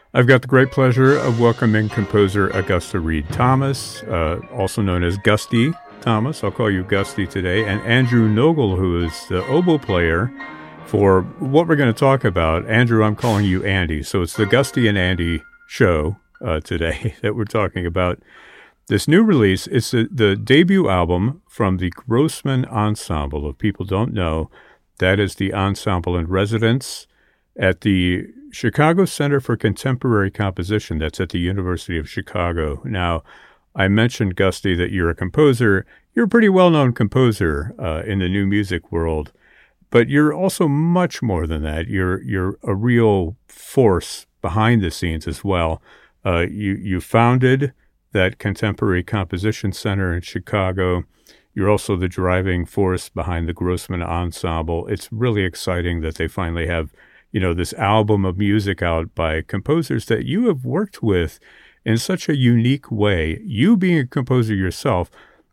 I've got the great pleasure of welcoming composer Augusta Read Thomas, also known as Gusty Thomas. I'll call you Gusty today. And Andrew Nogle, who is the oboe player for what we're going to talk about. Andrew, I'm calling you Andy. So it's the Gusty and Andy show today that we're talking about. This new release, it's the debut album from the Grossman Ensemble. If people don't know, that is the ensemble in residence at the Chicago Center for Contemporary Composition. That's at the University of Chicago. Now, I mentioned, Gusty, that you're a composer. You're a pretty well-known composer in the new music world, but you're also much more than that. You're a real force behind the scenes as well. You founded that Contemporary Composition Center in Chicago. You're also the driving force behind the Grossman Ensemble. It's really exciting that they finally have, this album of music out by composers that you have worked with in such a unique way. You being a composer yourself,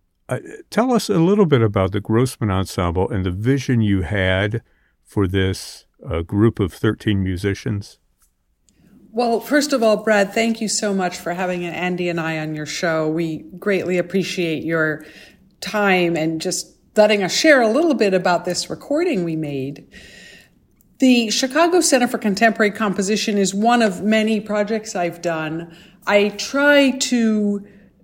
tell us a little bit about the Grossman Ensemble and the vision you had for this group of 13 musicians. Well, first of all, Brad, thank you so much for having Andy and I on your show. We greatly appreciate your time and just letting us share a little bit about this recording we made. The Chicago Center for Contemporary Composition is one of many projects I've done. I try to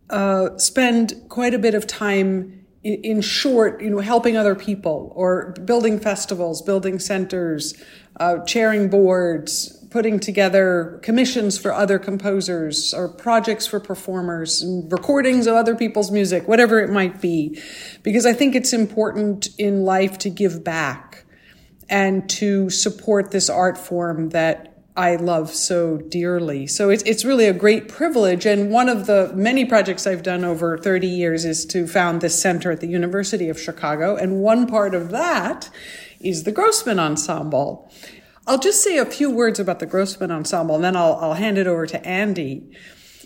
spend quite a bit of time in short, helping other people or building festivals, building centers, chairing boards, putting together commissions for other composers or projects for performers and recordings of other people's music, whatever it might be, because I think it's important in life to give back and to support this art form that I love so dearly. So it's really a great privilege. And one of the many projects I've done over 30 years is to found this center at the University of Chicago. And one part of that is the Grossman Ensemble. I'll just say a few words about the Grossman Ensemble, and then I'll hand it over to Andy.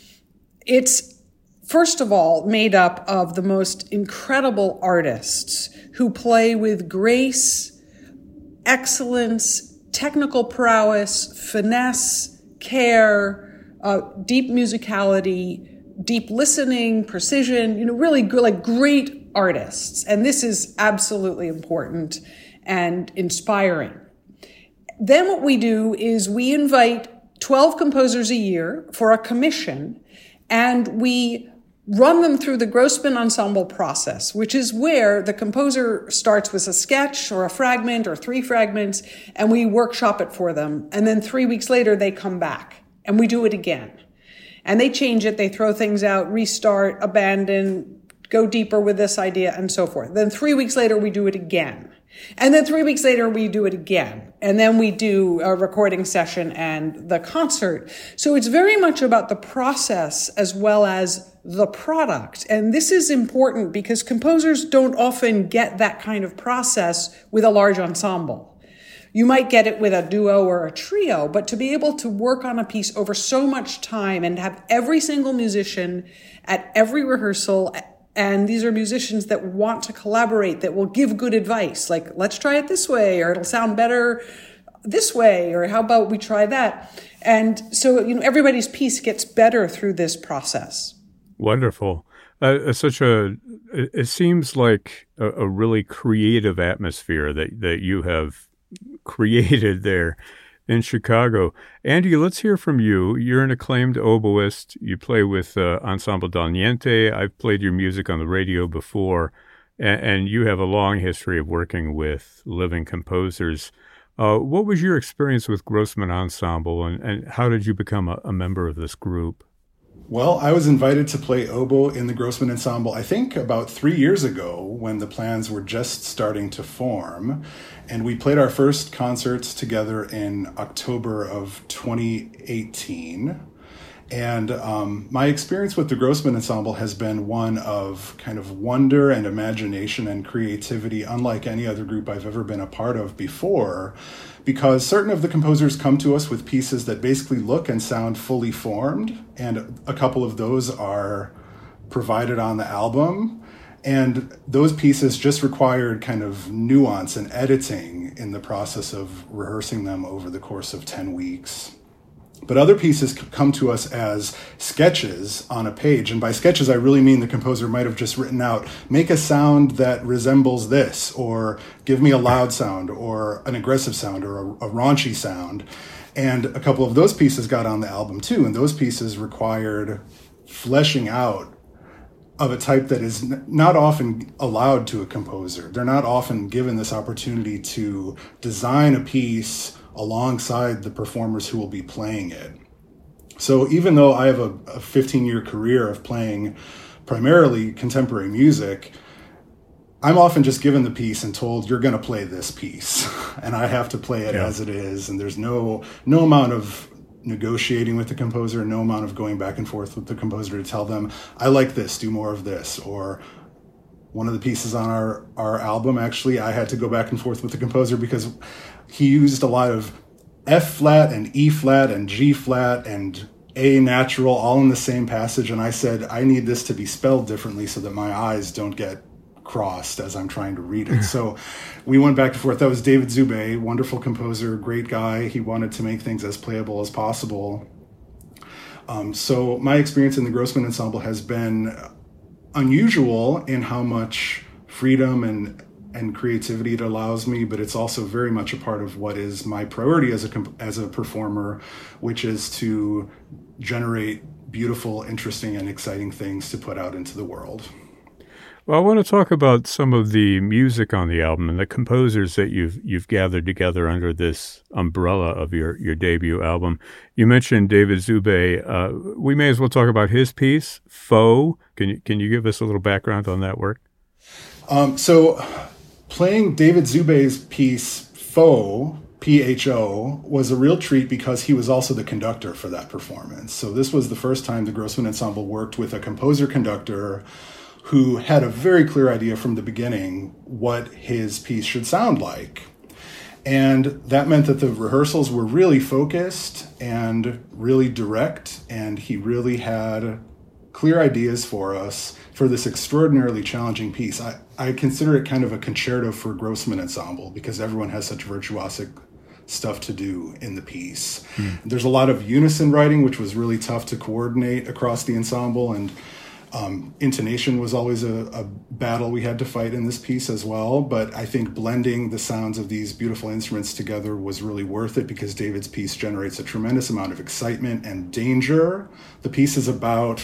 It's, first of all, made up of the most incredible artists who play with grace, excellence, technical prowess, finesse, care, deep musicality, deep listening, precision, really like great artists. And this is absolutely important and inspiring. Then what we do is we invite 12 composers a year for a commission, and we run them through the Grossman Ensemble process, which is where the composer starts with a sketch or a fragment or 3 fragments, and we workshop it for them. And then 3 weeks later, they come back, and we do it again. And they change it, they throw things out, restart, abandon, go deeper with this idea, and so forth. Then 3 weeks later, we do it again. And then 3 weeks later, we do it again. And then we do a recording session and the concert. So it's very much about the process as well as the product. And this is important because composers don't often get that kind of process with a large ensemble. You might get it with a duo or a trio, but to be able to work on a piece over so much time and have every single musician at every rehearsal, and these are musicians that want to collaborate, that will give good advice, like, let's try it this way, or it'll sound better this way, or how about we try that? And so, everybody's piece gets better through this process. Wonderful. It seems like a really creative atmosphere that you have created there in Chicago. Andy, let's hear from you. You're an acclaimed oboist. You play with Ensemble Dal Niente. I've played your music on the radio before, and you have a long history of working with living composers. What was your experience with Grossman Ensemble, and how did you become a member of this group? Well, I was invited to play oboe in the Grossman Ensemble, I think about 3 years ago when the plans were just starting to form. And we played our first concerts together in October of 2018. And my experience with the Grossman Ensemble has been one of kind of wonder and imagination and creativity, unlike any other group I've ever been a part of before, because certain of the composers come to us with pieces that basically look and sound fully formed, and a couple of those are provided on the album. And those pieces just required kind of nuance and editing in the process of rehearsing them over the course of 10 weeks. But other pieces come to us as sketches on a page. And by sketches, I really mean the composer might have just written out, make a sound that resembles this, or give me a loud sound, or an aggressive sound, or a raunchy sound. And a couple of those pieces got on the album too. And those pieces required fleshing out of a type that is not often allowed to a composer. They're not often given this opportunity to design a piece alongside the performers who will be playing it. So even though I have a 15-year career of playing primarily contemporary music, I'm often just given the piece and told, you're going to play this piece. And I have to play it as it is. And there's no amount of negotiating with the composer, no amount of going back and forth with the composer to tell them, I like this, do more of this. Or one of the pieces on our album, actually, I had to go back and forth with the composer because he used a lot of F flat and E flat and G flat and A natural all in the same passage. And I said, I need this to be spelled differently so that my eyes don't get crossed as I'm trying to read it. So we went back and forth. That was David Zube, wonderful composer, great guy. He wanted to make things as playable as possible. So my experience in the Grossman Ensemble has been unusual in how much freedom and creativity it allows me, but it's also very much a part of what is my priority as a performer, which is to generate beautiful, interesting, and exciting things to put out into the world. Well, I want to talk about some of the music on the album and the composers that you've gathered together under this umbrella of your debut album. You mentioned David Zube. We may as well talk about his piece, Foe. Can you give us a little background on that work? So playing David Zube's piece, Foe, P-H-O, was a real treat because he was also the conductor for that performance. So this was the first time the Grossman Ensemble worked with a composer-conductor who had a very clear idea from the beginning what his piece should sound like. And that meant that the rehearsals were really focused and really direct, and he really had clear ideas for us for this extraordinarily challenging piece. I consider it kind of a concerto for Grossman Ensemble because everyone has such virtuosic stuff to do in the piece. There's a lot of unison writing, which was really tough to coordinate across the ensemble, and intonation was always a battle we had to fight in this piece as well. But I think blending the sounds of these beautiful instruments together was really worth it because David's piece generates a tremendous amount of excitement and danger. The piece is about,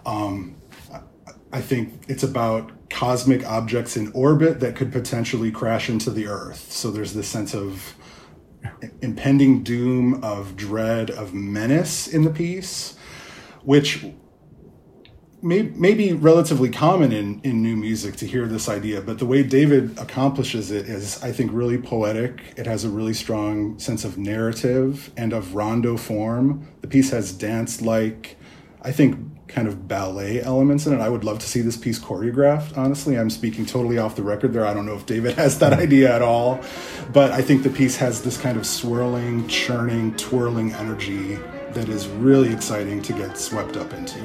I think it's about cosmic objects in orbit that could potentially crash into the Earth. So there's this sense of impending doom, of dread, of menace in the piece, which may be relatively common in new music to hear this idea, but the way David accomplishes it is, I think, really poetic. It has a really strong sense of narrative and of rondo form. The piece has dance-like, I think, kind of ballet elements in it. I would love to see this piece choreographed, honestly. I'm speaking totally off the record there. I don't know if David has that idea at all, but I think the piece has this kind of swirling, churning, twirling energy that is really exciting to get swept up into.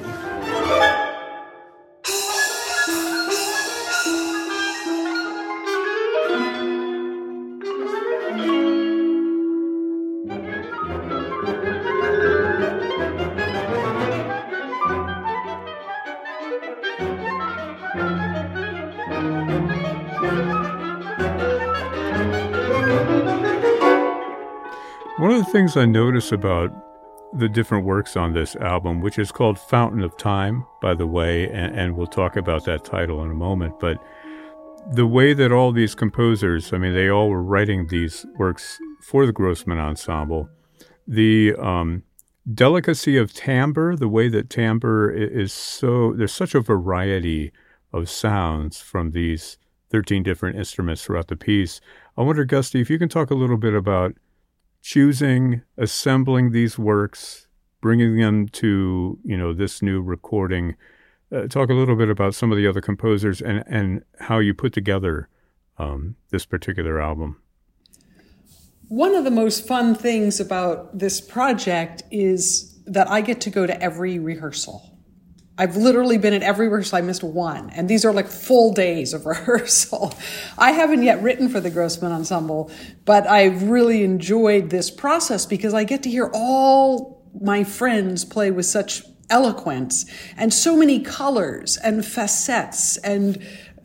One of the things I notice about the different works on this album, which is called Fountain of Time, by the way, and we'll talk about that title in a moment, but the way that all these composers, I mean, they all were writing these works for the Grossman Ensemble, the delicacy of timbre, the way that timbre is so, there's such a variety of sounds from these 13 different instruments throughout the piece. I wonder, Gusty, if you can talk a little bit about choosing, assembling these works, bringing them to, this new recording. Talk a little bit about some of the other composers and how you put together this particular album. One of the most fun things about this project is that I get to go to every rehearsal. I've literally been at every rehearsal. I missed one. And these are like full days of rehearsal. I haven't yet written for the Grossman Ensemble, but I've really enjoyed this process because I get to hear all my friends play with such eloquence and so many colors and facets and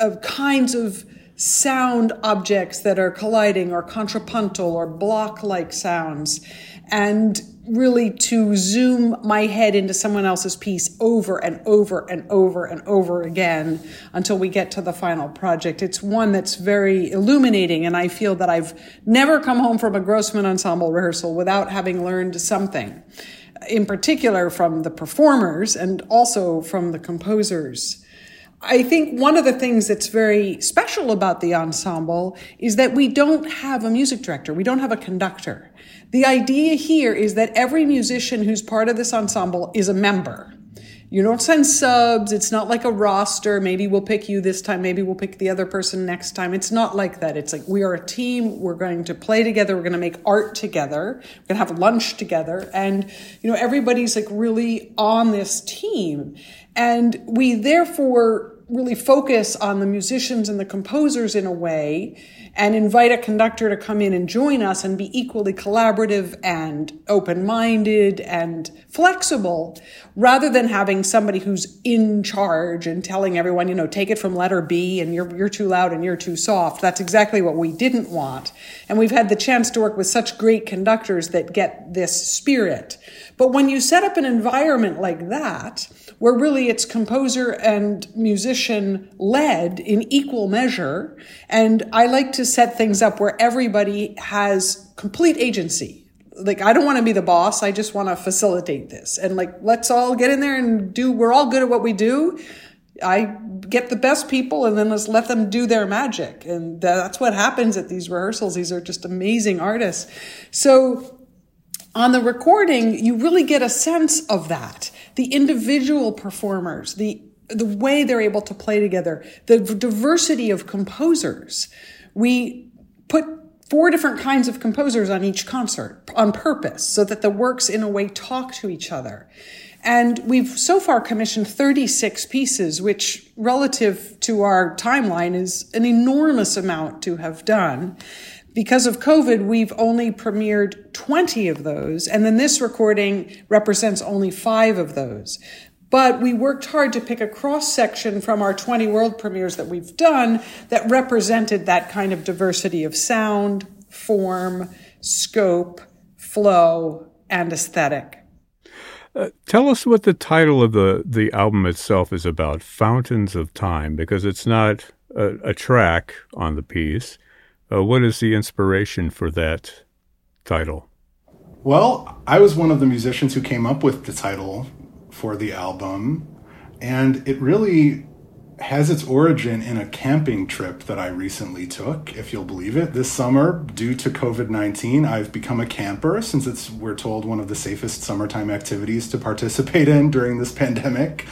kinds of sound objects that are colliding or contrapuntal or block-like sounds, and really to zoom my head into someone else's piece over and over and over and over again until we get to the final project. It's one that's very illuminating, and I feel that I've never come home from a Grossman Ensemble rehearsal without having learned something, in particular from the performers and also from the composers. I think one of the things that's very special about the ensemble is that we don't have a music director. We don't have a conductor. The idea here is that every musician who's part of this ensemble is a member. You don't send subs. It's not like a roster. Maybe we'll pick you this time. Maybe we'll pick the other person next time. It's not like that. It's like we are a team. We're going to play together. We're going to make art together. We're going to have lunch together. And, everybody's like really on this team. And we therefore really focus on the musicians and the composers in a way, and invite a conductor to come in and join us and be equally collaborative and open-minded and flexible, rather than having somebody who's in charge and telling everyone, take it from letter B and you're too loud and you're too soft. That's exactly what we didn't want. And we've had the chance to work with such great conductors that get this spirit. But when you set up an environment like that, where really it's composer and musician led in equal measure, and I like to set things up where everybody has complete agency. Like, I don't want to be the boss. I just want to facilitate this. And let's all get in there and we're all good at what we do. I get the best people and then let's let them do their magic. And that's what happens at these rehearsals. These are just amazing artists. So on the recording, you really get a sense of that. The individual performers, the way they're able to play together, the diversity of composers. We put 4 different kinds of composers on each concert on purpose so that the works in a way talk to each other. And we've so far commissioned 36 pieces, which relative to our timeline is an enormous amount to have done. Because of COVID, we've only premiered 20 of those, and then this recording represents only 5 of those. But we worked hard to pick a cross-section from our 20 world premieres that we've done that represented that kind of diversity of sound, form, scope, flow, and aesthetic. Tell us what the title of the album itself is about, Fountains of Time, because it's not a track on the piece. What is the inspiration for that title? Well, I was one of the musicians who came up with the title for the album, and it really has its origin in a camping trip that I recently took, if you'll believe it. This summer, due to COVID-19, I've become a camper, since it's, we're told, one of the safest summertime activities to participate in during this pandemic.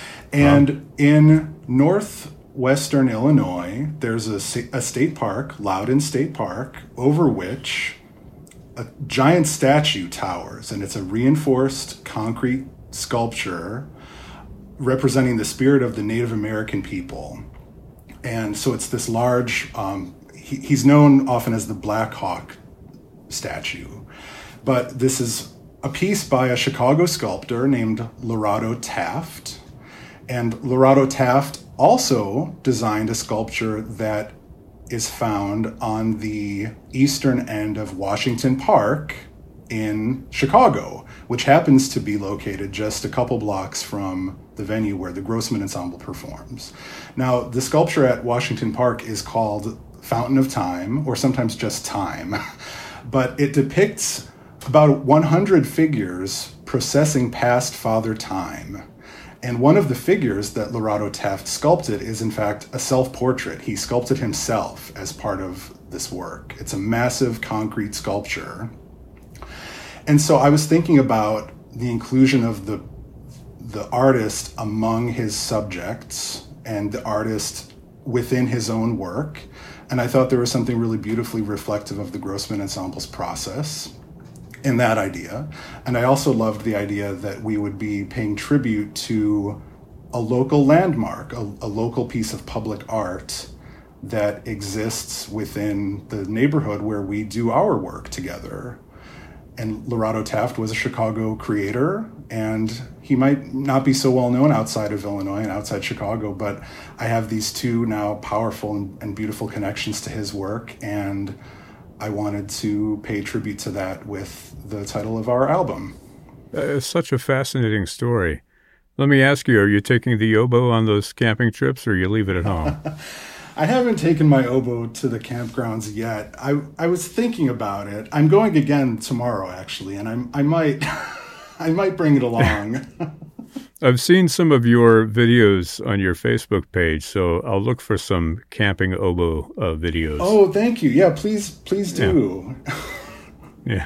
And in northwestern Illinois, there's a state park, Loudon State Park, over which a giant statue towers, and it's a reinforced concrete sculpture representing the spirit of the Native American people. And so it's this large, he's known often as the Black Hawk statue, but this is a piece by a Chicago sculptor named Lorado Taft. And Lorado Taft also designed a sculpture that is found on the eastern end of Washington Park in Chicago, which happens to be located just a couple blocks from the venue where the Grossman Ensemble performs. Now, the sculpture at Washington Park is called Fountain of Time, or sometimes just Time, but it depicts about 100 figures processing past Father Time. And one of the figures that Lorado Taft sculpted is, in fact, a self-portrait. He sculpted himself as part of this work. It's a massive concrete sculpture. And so I was thinking about the inclusion of the artist among his subjects and the artist within his own work. And I thought there was something really beautifully reflective of the Grossman Ensemble's process in that idea. And I also loved the idea that we would be paying tribute to a local landmark, a local piece of public art that exists within the neighborhood where we do our work together. and Lorado Taft was a Chicago creator, and he might not be so well known outside of Illinois and outside Chicago, but I have these two now powerful and beautiful connections to his work, and I wanted to pay tribute to that with the title of our album. It's such a fascinating story. Let me ask you, are you taking the oboe on those camping trips, or you leave it at home? I haven't taken my oboe to the campgrounds yet. I was thinking about it. I'm going again tomorrow, actually, and I might I might bring it along. I've seen some of your videos on your Facebook page, so I'll look for some camping oboe videos. Oh, thank you. Yeah, please do. Yeah.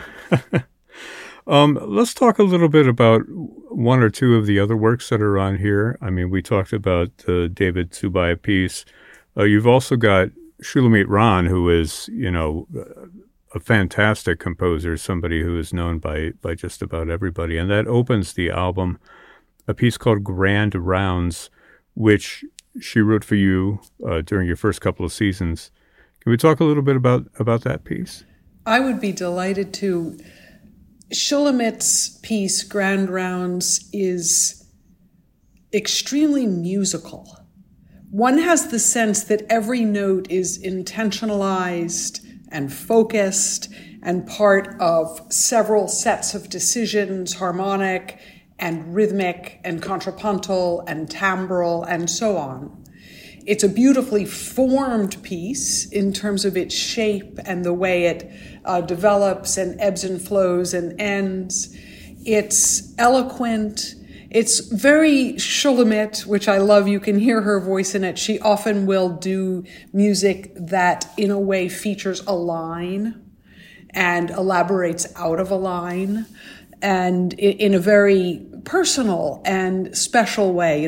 Let's talk a little bit about one or two of the other works that are on here. I mean, we talked about the David Subaya piece. You've also got Shulamit Ron, who is, a fantastic composer, somebody who is known by just about everybody. And that opens the album, a piece called Grand Rounds, which she wrote for you during your first couple of seasons. Can we talk a little bit about that piece? I would be delighted to. Shulamit's piece, Grand Rounds, is extremely musical. One has the sense that every note is intentionalized and focused and part of several sets of decisions, harmonic and rhythmic and contrapuntal and timbral and so on. It's a beautifully formed piece in terms of its shape and the way it develops and ebbs and flows and ends. It's eloquent. It's very Shulamit, which I love. You can hear her voice in it. She often will do music that, in a way, features a line and elaborates out of a line, and in a very personal and special way,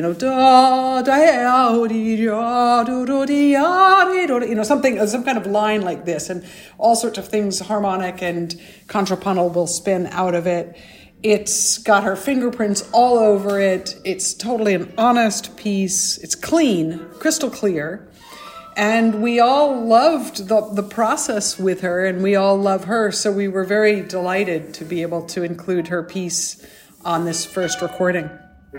some kind of line like this, and all sorts of things, harmonic and contrapuntal, will spin out of it. It's got her fingerprints all over it. It's totally an honest piece. It's clean, crystal clear. And we all loved the process with her, and we all love her. So we were very delighted to be able to include her piece on this first recording.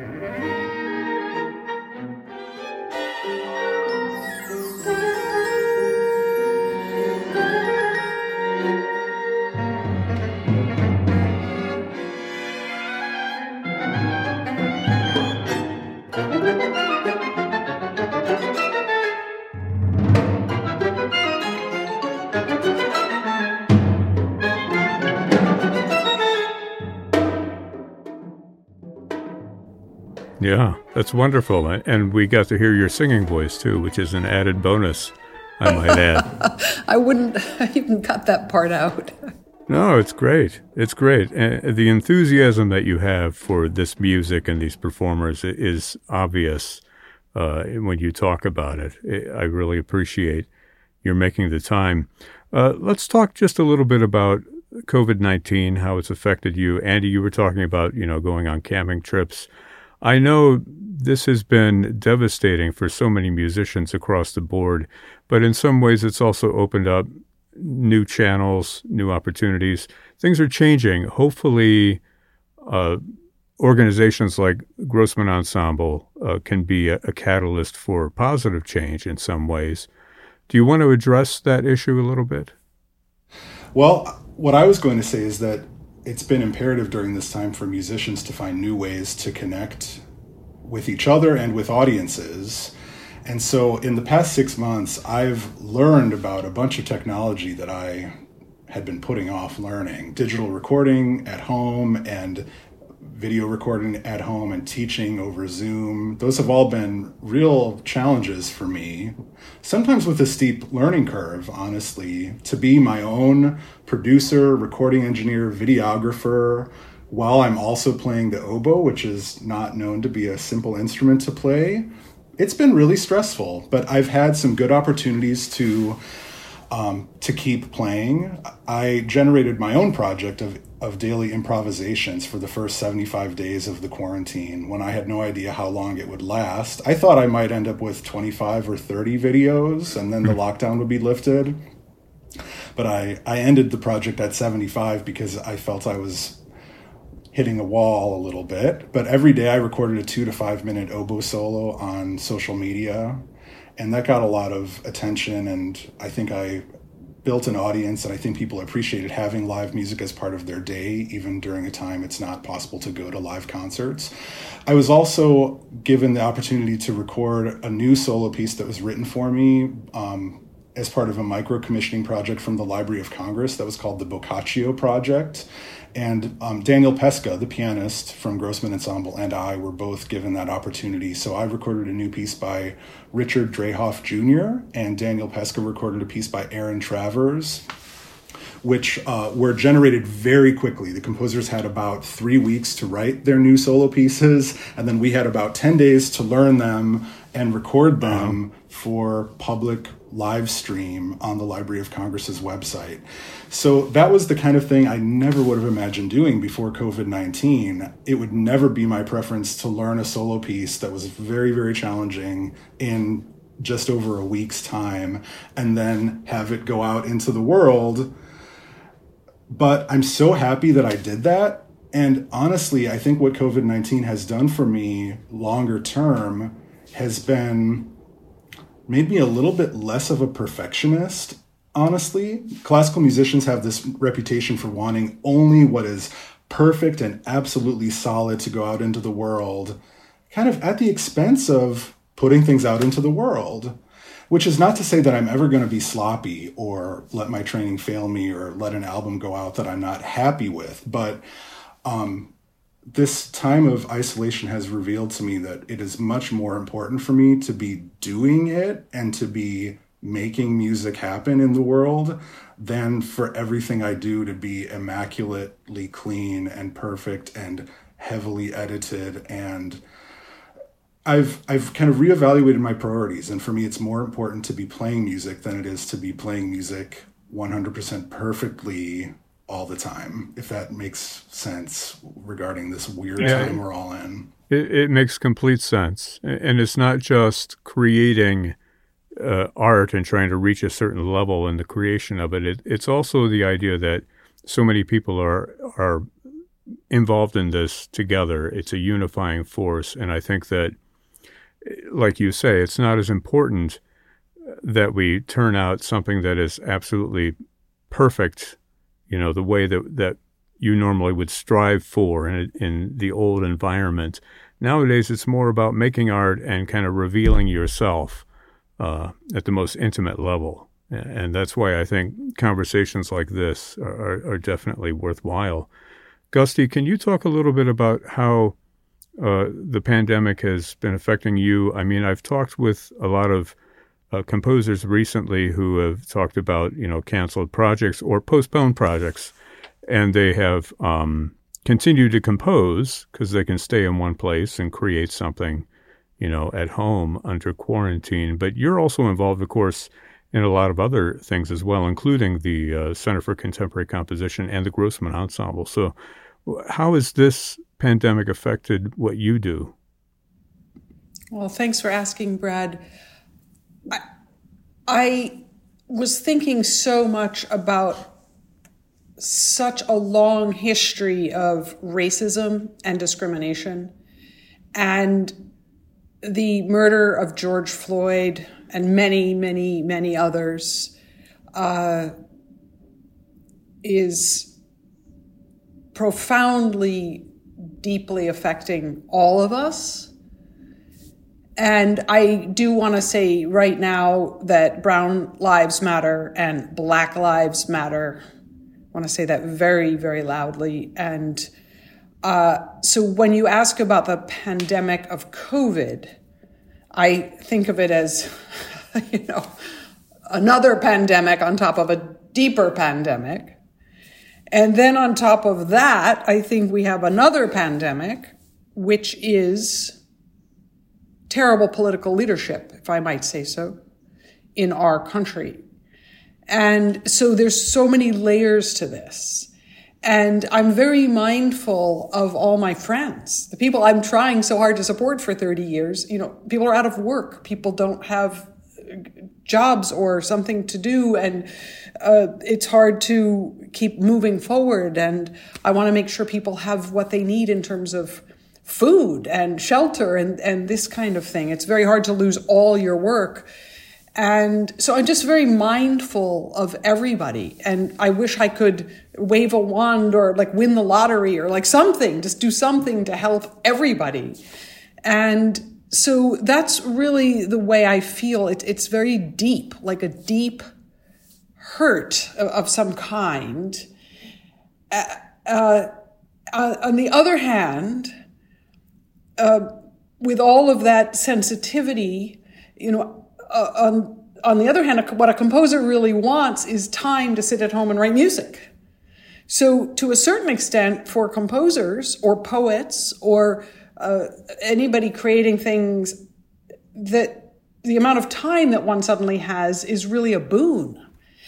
Yeah, that's wonderful. And we got to hear your singing voice, too, which is an added bonus, I might add. I wouldn't even cut that part out. No, it's great. It's great. And the enthusiasm that you have for this music and these performers is obvious when you talk about it. I really appreciate your making the time. Let's talk just a little bit about COVID-19, how it's affected you. Andy, you were talking about, going on camping trips. I know this has been devastating for so many musicians across the board, but in some ways it's also opened up new channels, new opportunities. Things are changing. Hopefully, organizations like Grossman Ensemble can be a catalyst for positive change in some ways. Do you want to address that issue a little bit? Well, what I was going to say is that it's been imperative during this time for musicians to find new ways to connect with each other and with audiences. And so in the past 6 months, I've learned about a bunch of technology that I had been putting off learning. Digital recording at home and video recording at home and teaching over Zoom. Those have all been real challenges for me, sometimes with a steep learning curve, honestly, to be my own producer, recording engineer, videographer, while I'm also playing the oboe, which is not known to be a simple instrument to play. It's been really stressful, but I've had some good opportunities to keep playing. I generated my own project of daily improvisations for the first 75 days of the quarantine when I had no idea how long it would last. I thought I might end up with 25 or 30 videos and then the lockdown would be lifted. But I ended the project at 75 because I felt I was hitting a wall a little bit. But every day I recorded a 2 to 5 minute oboe solo on social media, and that got a lot of attention, and I think I built an audience, and I think people appreciated having live music as part of their day, even during a time it's not possible to go to live concerts. I was also given the opportunity to record a new solo piece that was written for me as part of a micro-commissioning project from the Library of Congress that was called the Boccaccio Project. And Daniel Pesca, the pianist from Grossman Ensemble, and I were both given that opportunity. So I recorded a new piece by Richard Dreyhoff Jr., and Daniel Pesca recorded a piece by Aaron Travers, which were generated very quickly. The composers had about 3 weeks to write their new solo pieces, and then we had about 10 days to learn them and record them for public live stream on the Library of Congress's website. So that was the kind of thing I never would have imagined doing before COVID-19. It would never be my preference to learn a solo piece that was very, very challenging in just over a week's time and then have it go out into the world. But I'm so happy that I did that. And honestly, I think what COVID-19 has done for me longer term has been made me a little bit less of a perfectionist, honestly. Classical musicians have this reputation for wanting only what is perfect and absolutely solid to go out into the world, kind of at the expense of putting things out into the world, which is not to say that I'm ever going to be sloppy or let my training fail me or let an album go out that I'm not happy with. But this time of isolation has revealed to me that it is much more important for me to be doing it and to be making music happen in the world than for everything I do to be immaculately clean and perfect and heavily edited. And I've kind of reevaluated my priorities. And for me, it's more important to be playing music than it is to be playing music 100% perfectly all the time, if that makes sense regarding this weird time we're all in. It makes complete sense. And it's not just creating art and trying to reach a certain level in the creation of it. It's also the idea that so many people are involved in this together. It's a unifying force. And I think that, like you say, it's not as important that we turn out something that is absolutely perfect, you know, the way that you normally would strive for in the old environment. Nowadays, it's more about making art and kind of revealing yourself at the most intimate level. And that's why I think conversations like this are definitely worthwhile. Gusty, can you talk a little bit about how the pandemic has been affecting you? I mean, I've talked with a lot of composers recently who have talked about, you know, canceled projects or postponed projects, and they have continued to compose because they can stay in one place and create something, you know, at home under quarantine. But you're also involved, of course, in a lot of other things as well, including the Center for Contemporary Composition and the Grossman Ensemble. So how has this pandemic affected what you do? Well, thanks for asking, Brad. I was thinking so much about such a long history of racism and discrimination, and the murder of George Floyd and many, many, many others is profoundly, deeply affecting all of us. And I do want to say right now that Brown Lives Matter and Black Lives Matter. I want to say that very, very loudly. And so when you ask about the pandemic of COVID, I think of it as, you know, another pandemic on top of a deeper pandemic. And then on top of that, I think we have another pandemic, which is terrible political leadership, if I might say so, in our country. And so there's so many layers to this. And I'm very mindful of all my friends, the people I'm trying so hard to support for 30 years. You know, people are out of work. People don't have jobs or something to do, and it's hard to keep moving forward. And I want to make sure people have what they need in terms of food and shelter and this kind of thing. It's very hard to lose all your work. And so I'm just very mindful of everybody. And I wish I could wave a wand or like win the lottery or like something, just do something to help everybody. And so that's really the way I feel. It's very deep, like a deep hurt of some kind. On the other hand, with all of that sensitivity, on the other hand, what a composer really wants is time to sit at home and write music. So to a certain extent, for composers or poets or anybody creating things, that the amount of time that one suddenly has is really a boon.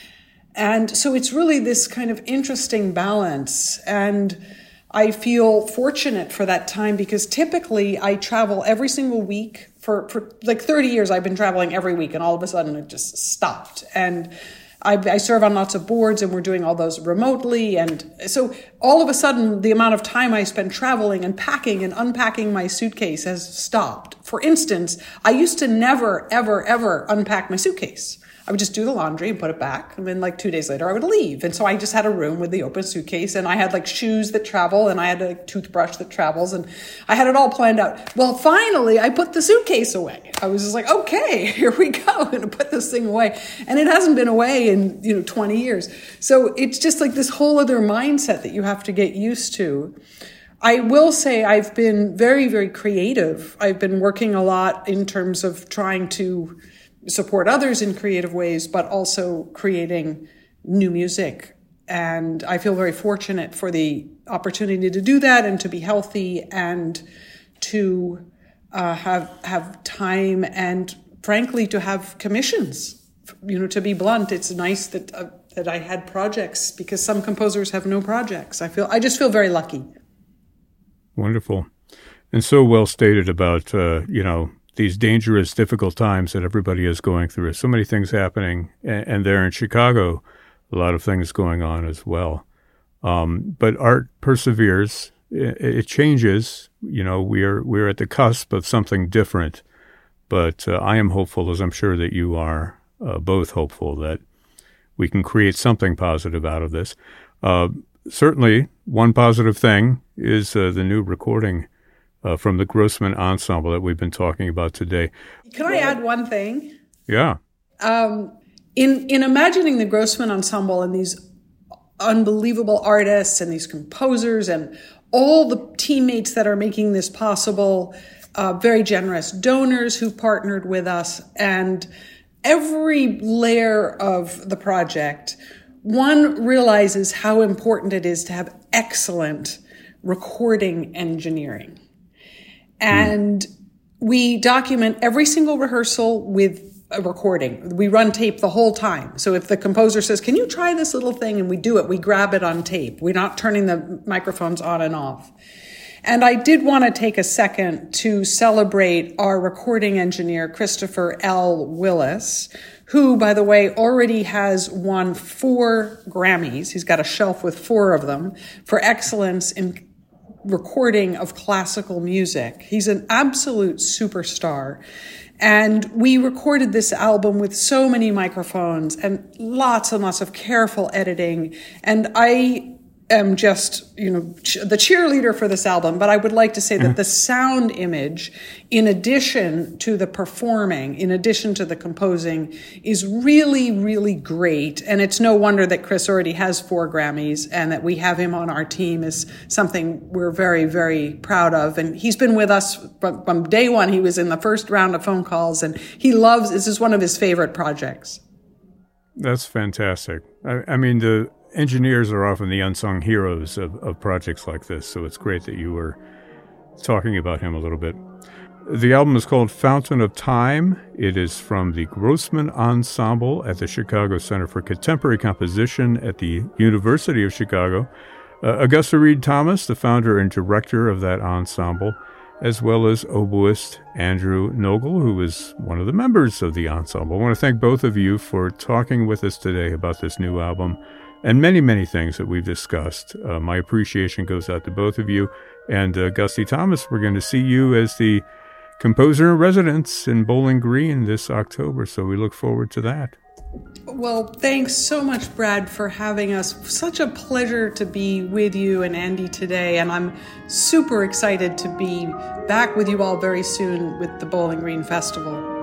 And so it's really this kind of interesting balance. And I feel fortunate for that time because typically I travel every single week. For like 30 years, I've been traveling every week, and all of a sudden it just stopped. And I serve on lots of boards, and we're doing all those remotely. And so all of a sudden, the amount of time I spend traveling and packing and unpacking my suitcase has stopped. For instance, I used to never, ever, ever unpack my suitcase. I would just do the laundry and put it back. And then like 2 days later, I would leave. And so I just had a room with the open suitcase, and I had like shoes that travel, and I had a toothbrush that travels, and I had it all planned out. Well, finally, I put the suitcase away. I was just like, okay, here we go. I'm going to put this thing away. And it hasn't been away in, 20 years. So it's just like this whole other mindset that you have to get used to. I will say I've been very, very creative. I've been working a lot in terms of trying to support others in creative ways, but also creating new music. And I feel very fortunate for the opportunity to do that and to be healthy and to have time and, frankly, to have commissions. To be blunt, it's nice that I had projects because some composers have no projects. I just feel very lucky. Wonderful. And so well stated about, these dangerous, difficult times that everybody is going through. So many things happening, and there in Chicago, a lot of things going on as well. But art perseveres. It changes. We're at the cusp of something different. But I am hopeful, as I'm sure that you are both hopeful, that we can create something positive out of this. Certainly, one positive thing is the new recording from the Grossman Ensemble that we've been talking about today. Can I add one thing? Yeah. In imagining the Grossman Ensemble and these unbelievable artists and these composers and all the teammates that are making this possible, very generous donors who partnered with us, and every layer of the project, one realizes how important it is to have excellent recording engineering. And we document every single rehearsal with a recording. We run tape the whole time. So if the composer says, can you try this little thing? And we do it. We grab it on tape. We're not turning the microphones on and off. And I did want to take a second to celebrate our recording engineer, Christopher L. Willis, who, by the way, already has won 4 Grammys. He's got a shelf with 4 of them for excellence in recording of classical music. He's an absolute superstar. And we recorded this album with so many microphones and lots of careful editing. And I am just, the cheerleader for this album, but I would like to say that the sound image, in addition to the performing, in addition to the composing, is really, really great. And it's no wonder that Chris already has 4 Grammys, and that we have him on our team is something we're very, very proud of. And he's been with us from day one. He was in the first round of phone calls, and this is one of his favorite projects. That's fantastic. I mean, the engineers are often the unsung heroes of projects like this, so it's great that you were talking about him a little bit. The album is called Fountain of Time. It is from the Grossman Ensemble at the Chicago Center for Contemporary Composition at the University of Chicago. Augusta Reed Thomas, the founder and director of that ensemble, as well as oboist Andrew Nogle, who is one of the members of the ensemble. I want to thank both of you for talking with us today about this new album and many, many things that we've discussed. My appreciation goes out to both of you. And Gusty Thomas, we're going to see you as the composer in residence in Bowling Green this October, so we look forward to that. Well, thanks so much, Brad, for having us. Such a pleasure to be with you and Andy today, and I'm super excited to be back with you all very soon with the Bowling Green Festival.